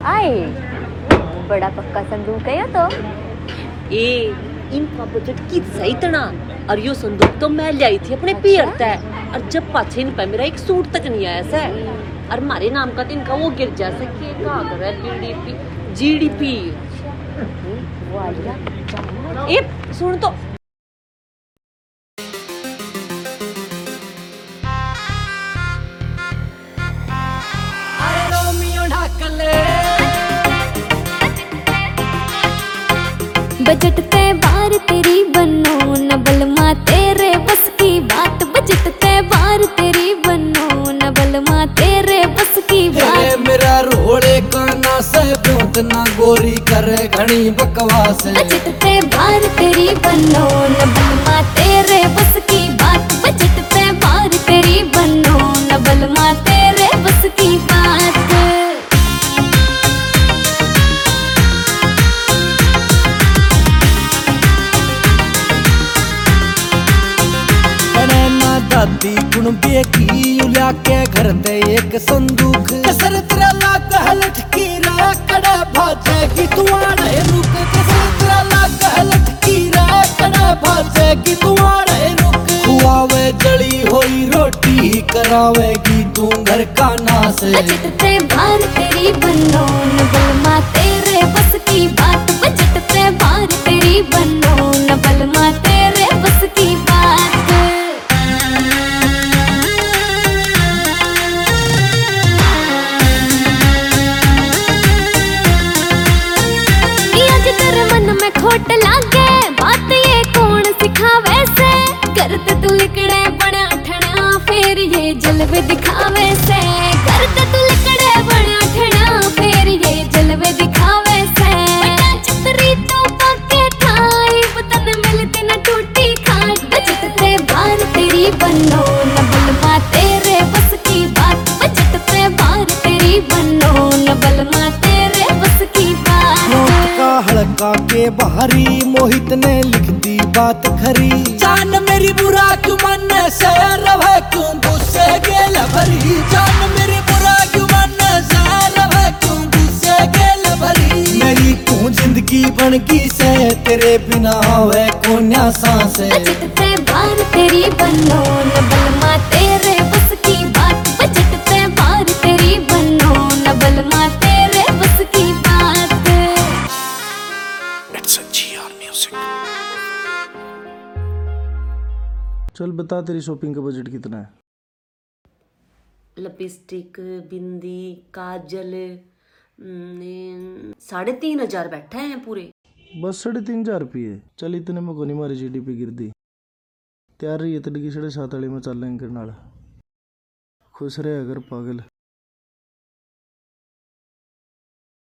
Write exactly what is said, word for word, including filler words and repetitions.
आए बड़ा पक्का संदूक है तो ए इनका बजट कितना इतना और यो संदूक तो मैं लाई थी अपने पियर तक और जब पाछे इन पे मेरा एक सूट तक नहीं आया से और हमारे नाम का तो इनका वो गिर जा सके का कर जीडीपी जीडीपी वालिया ए सुन तो बजट ते बार तेरी बनो न बलमा तेरे बस की बात बजट ते बार तेरी बनो न बलमा तेरे बस की बात मेरा रोड़े काना से बहुत ना गोरी करे घनी बकवास बजट ते बार तेरी बनो न बलमा तेरे बस की बात बजट ते बार तेरी बनो न बलमा तेरे बस की बात दादी कुणबे की उल्या के घर दे एक संदूक कसर तेरा लाग लटकी रे कड़ा भाजेगी तुम्हारे रुक कसर तेरा लाग लटकी रे कड़ा भाजेगी तुम्हारे रुक खुआवे जली होई रोटी करावेगी तू घर का नास बजट ते बार तेरी बनो न बलमा तेरे बस की बात बजट ते बार तेरी बनो न बलमा तेरे बस की बात खोट लागे बात ये कौन सिखावे से करते तू लिकड़े बड़ा ठना फिर ये जलवे दिखावे से करते तू लिकड़े बड़ा ठना फिर ये जलवे दिखावे से बड़ा छतरी तो पाके थाई बतन मिलती न टूटी खाट बजट ते बार तेरी बनो न बलमा तेरे बस की बात बजट ते बार तेरी बनो न बलमा तेरे बस की बात हड़का के बाहरी मोहित ने लिख दी बात खरी जान मेरी बुरा क्यों मन से रवे क्यों गुस्से गेल भरी जान मेरी बुरा क्यों मन से रवे क्यों गुस्से गेल भरी मेरी तू जिंदगी बन गई से तेरे बिना होवे कोन्या सांस बजट ते बार तेरी बनो न बलमा तेरे बस की बात बजट ते बार तेरी बनो न बलमा तेरे बस की बात चल बता तेरी शॉपिंग का बजट कितना है? लिपस्टिक बिंदी काजल साढ़े तीन हजार बैठे हैं पूरे बस साढ़े तीन हजार रुपये चल इतने में कोनी मारी जीडीपी गिर दी तैयार रही है तड़की साढ़े सात वाली में चल लेंगे नाल खुश रहे अगर पागल।